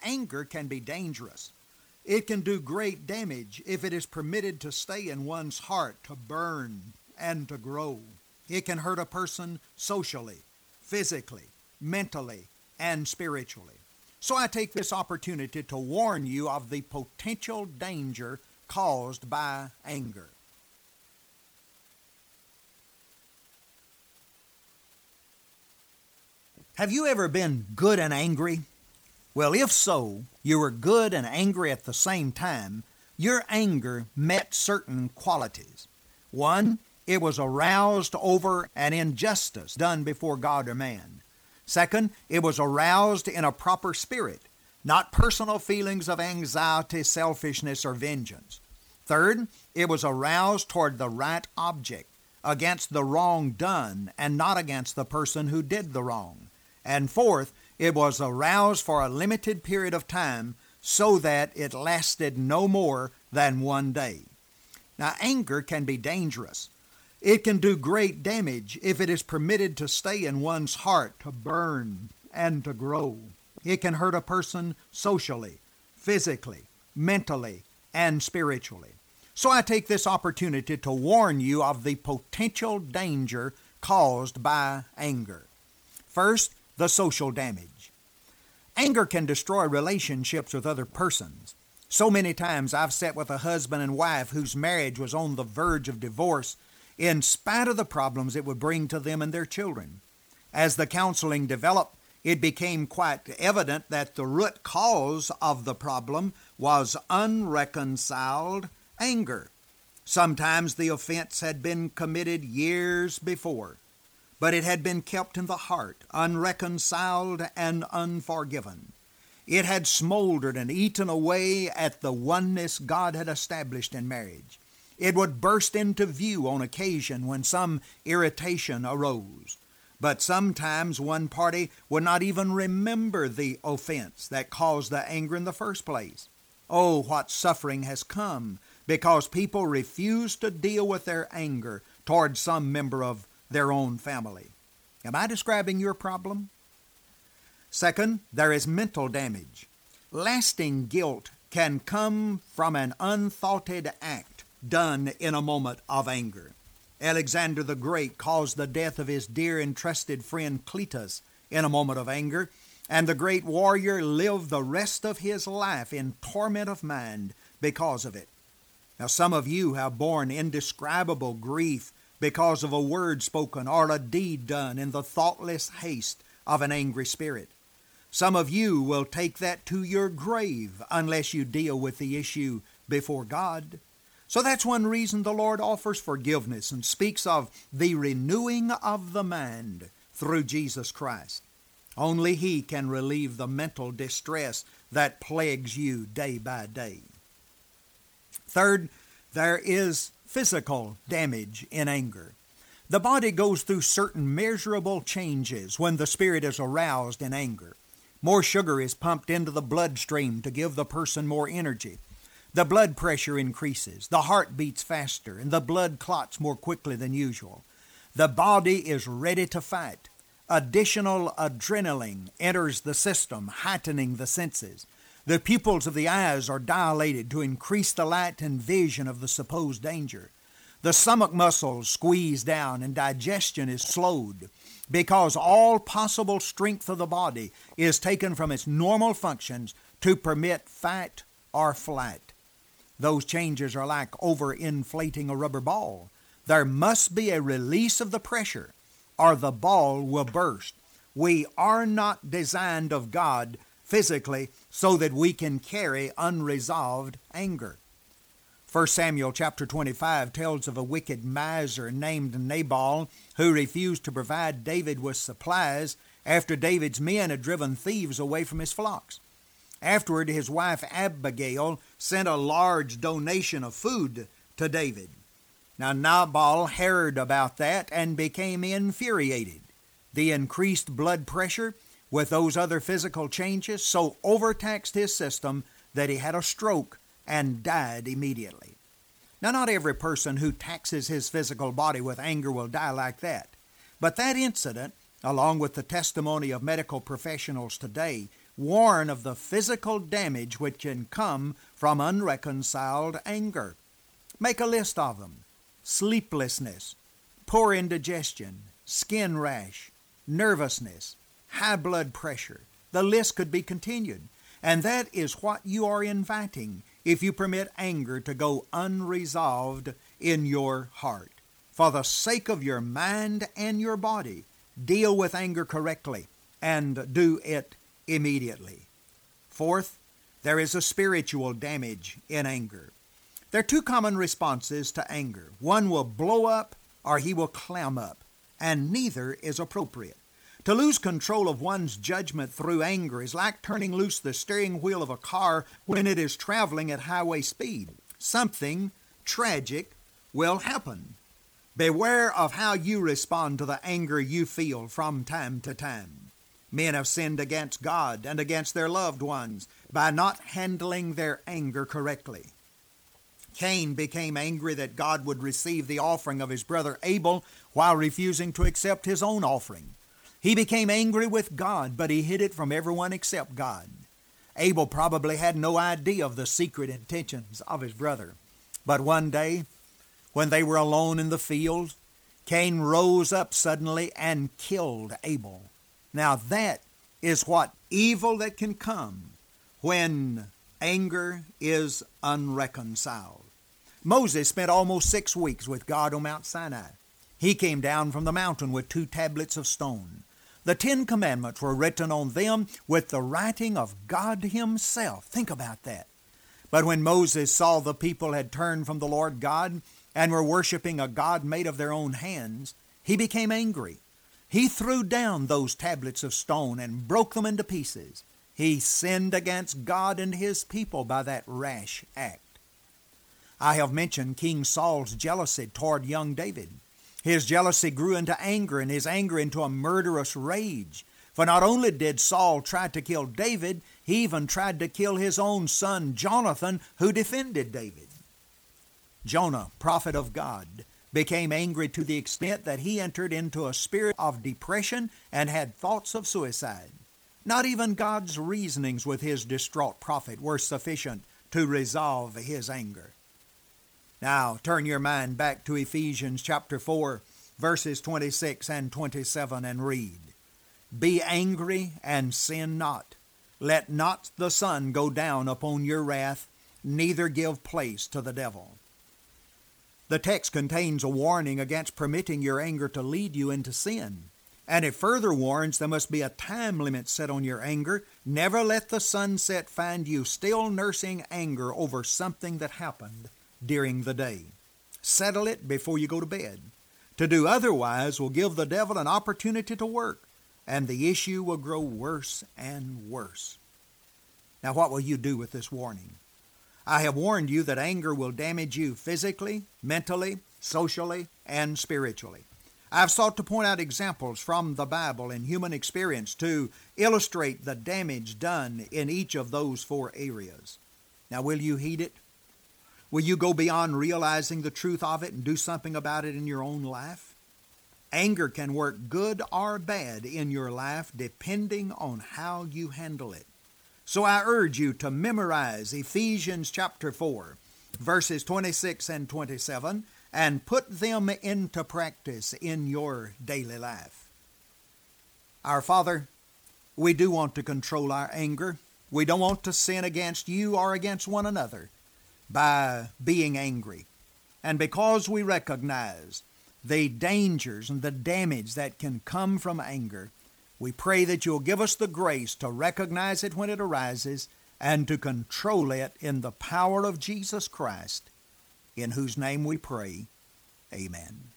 Anger can be dangerous. It can do great damage if it is permitted to stay in one's heart, to burn and to grow. It can hurt a person socially, physically, mentally, and spiritually. So I take this opportunity to warn you of the potential danger caused by anger. Have you ever been good and angry? Well, if so, you were good and angry at the same time. Your anger met certain qualities. One, it was aroused over an injustice done before God or man. Second, it was aroused in a proper spirit, not personal feelings of anxiety, selfishness, or vengeance. Third, it was aroused toward the right object, against the wrong done, and not against the person who did the wrong. And fourth, it was aroused for a limited period of time so that it lasted no more than one day. Now, anger can be dangerous. It can do great damage if it is permitted to stay in one's heart, to burn and to grow. It can hurt a person socially, physically, mentally, and spiritually. So I take this opportunity to warn you of the potential danger caused by anger. First, the social damage. Anger can destroy relationships with other persons. So many times I've sat with a husband and wife whose marriage was on the verge of divorce in spite of the problems it would bring to them and their children. As the counseling developed, it became quite evident that the root cause of the problem was unreconciled anger. Sometimes the offense had been committed years before, but it had been kept in the heart, unreconciled and unforgiven. It had smoldered and eaten away at the oneness God had established in marriage. It would burst into view on occasion when some irritation arose. But sometimes one party would not even remember the offense that caused the anger in the first place. Oh, what suffering has come because people refuse to deal with their anger toward some member of their own family. Am I describing your problem? Second, there is mental damage. Lasting guilt can come from an unthoughted act done in a moment of anger. Alexander the Great caused the death of his dear and trusted friend Cletus in a moment of anger, and the great warrior lived the rest of his life in torment of mind because of it. Now, some of you have borne indescribable grief because of a word spoken or a deed done in the thoughtless haste of an angry spirit. Some of you will take that to your grave unless you deal with the issue before God. So that's one reason the Lord offers forgiveness and speaks of the renewing of the mind through Jesus Christ. Only He can relieve the mental distress that plagues you day by day. Third, there is physical damage in anger. The body goes through certain measurable changes when the spirit is aroused in anger. More sugar is pumped into the bloodstream to give the person more energy. The blood pressure increases, the heart beats faster, and the blood clots more quickly than usual. The body is ready to fight. Additional adrenaline enters the system, heightening the senses. The pupils of the eyes are dilated to increase the light and vision of the supposed danger. The stomach muscles squeeze down and digestion is slowed because all possible strength of the body is taken from its normal functions to permit fight or flight. Those changes are like overinflating a rubber ball. There must be a release of the pressure or the ball will burst. We are not designed of God physically so that we can carry unresolved anger. 1 Samuel chapter 25 tells of a wicked miser named Nabal who refused to provide David with supplies after David's men had driven thieves away from his flocks. Afterward, his wife Abigail sent a large donation of food to David. Now Nabal heard about that and became infuriated. The increased blood pressure with those other physical changes so overtaxed his system that he had a stroke and died immediately. Now, not every person who taxes his physical body with anger will die like that. But that incident, along with the testimony of medical professionals today, warn of the physical damage which can come from unreconciled anger. Make a list of them: sleeplessness, poor indigestion, skin rash, nervousness, high blood pressure. The list could be continued. And that is what you are inviting if you permit anger to go unresolved in your heart. For the sake of your mind and your body, deal with anger correctly and do it immediately. Fourth, there is a spiritual damage in anger. There are two common responses to anger. One will blow up or he will clam up, and neither is appropriate. To lose control of one's judgment through anger is like turning loose the steering wheel of a car when it is traveling at highway speed. Something tragic will happen. Beware of how you respond to the anger you feel from time to time. Men have sinned against God and against their loved ones by not handling their anger correctly. Cain became angry that God would receive the offering of his brother Abel while refusing to accept his own offering. He became angry with God, but he hid it from everyone except God. Abel probably had no idea of the secret intentions of his brother. But one day, when they were alone in the field, Cain rose up suddenly and killed Abel. Now that is what evil that can come when anger is unreconciled. Moses spent almost 6 weeks with God on Mount Sinai. He came down from the mountain with 2 tablets of stone. The 10 Commandments were written on them with the writing of God Himself. Think about that. But when Moses saw the people had turned from the Lord God and were worshiping a God made of their own hands, he became angry. He threw down those tablets of stone and broke them into pieces. He sinned against God and His people by that rash act. I have mentioned King Saul's jealousy toward young David. His jealousy grew into anger, and his anger into a murderous rage. For not only did Saul try to kill David, he even tried to kill his own son Jonathan, who defended David. Jonah, prophet of God, became angry to the extent that he entered into a spirit of depression and had thoughts of suicide. Not even God's reasonings with his distraught prophet were sufficient to resolve his anger. Now, turn your mind back to Ephesians chapter 4, verses 26 and 27 and read, "Be angry and sin not. Let not the sun go down upon your wrath, neither give place to the devil." The text contains a warning against permitting your anger to lead you into sin. And it further warns there must be a time limit set on your anger. Never let the sunset find you still nursing anger over something that happened during the day. Settle it before you go to bed. To do otherwise will give the devil an opportunity to work, and the issue will grow worse and worse. Now, what will you do with this warning? I have warned you that anger will damage you physically, mentally, socially, and spiritually. I've sought to point out examples from the Bible and human experience to illustrate the damage done in each of those 4 areas. Now, will you heed it? Will you go beyond realizing the truth of it and do something about it in your own life? Anger can work good or bad in your life depending on how you handle it. So I urge you to memorize Ephesians chapter 4, verses 26 and 27, and put them into practice in your daily life. Our Father, we do want to control our anger. We don't want to sin against you or against one another by being angry. And because we recognize the dangers and the damage that can come from anger, we pray that you'll give us the grace to recognize it when it arises and to control it in the power of Jesus Christ, in whose name we pray. Amen.